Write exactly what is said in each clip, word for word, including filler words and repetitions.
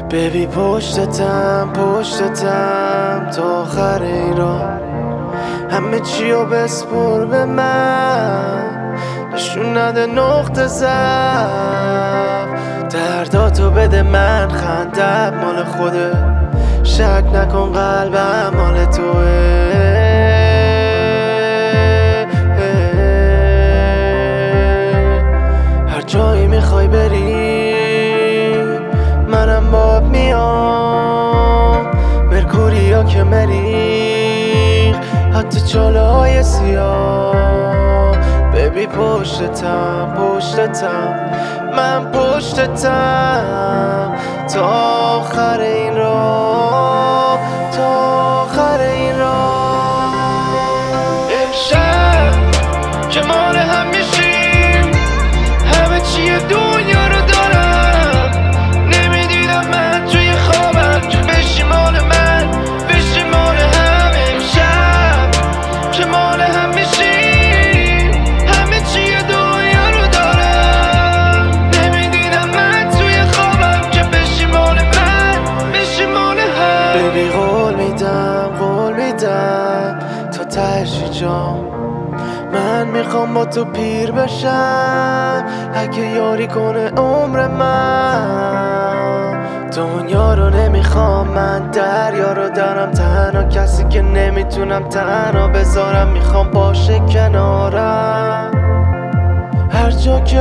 ببی پشتتم پشتتم تا آخر این راه، همه چیو بسپر به من، نشون نده نقطه ضعف، درداتو بده من، خندت مال خوده، شک نکن قلبم مال توه. هر جایی میخوای بری منم باب میام، مرکوریا که مریخ حتی چاله های سیاه. ببی پشتتم پشتتم من پشتتم تا آخر این راه، تا آخر این راه. امشب که مال هم میشیم، همه چیه دنیا رو دارم، نمیدیدم من توی خوابم که بشی مال من، بشی مال هم. امشب که مال هم میشیم، همه چیه دنیا رو دارم، نمیدیدم من توی خوابم که بشی مال من، بشی مال هم. ببی قول میدم قول میدم تا تهش جام، من میخوام با تو پیر بشم اگه یاری کنه عمر من. دنیا رو نمیخوام من، دریا رو دارم تنها، کسی که نمیتونم تنها بذارم میخوام باشه کنارم. هر جا که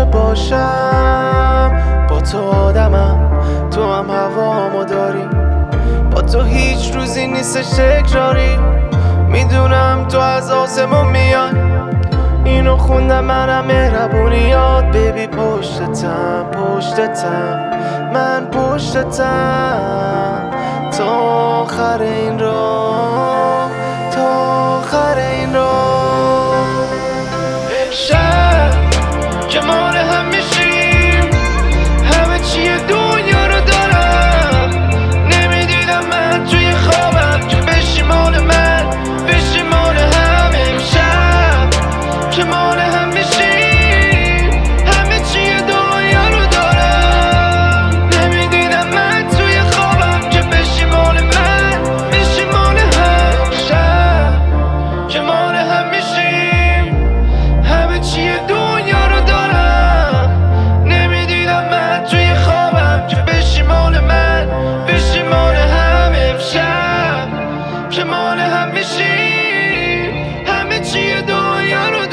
باشم با تو آدمم، تو هم هوامو داری، با تو هیچ روزی نیستش تکراری. میدونم تو از آسمون میای، اینو خوندم منم مهربونیات. ببی پشتتم پشتتم من پشتتم تا آخر این راه، تا آخر این راه. امشب که مال هم میشیم، همه چیه دنیا رو دارم، نمیدیدم من توی خوابم که بشی مال من، بشی مال هم. امشب که مال هم میشیم، همه چیه دنیا رو دارم، نمیدیدم من توی خوابم که بشی مال من، بشی مال هم. شب که مال هم میشیم، همه چیه دنیا رو دارم، نمیدیدم من توی خوابم که بشی مال من، بشی مال هم. امشب که مال هم میشیم، همه چیه دنیا رو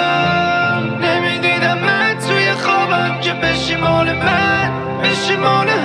دارم، نمیدیدم من توی خوابم که بشی مال من، بشی مال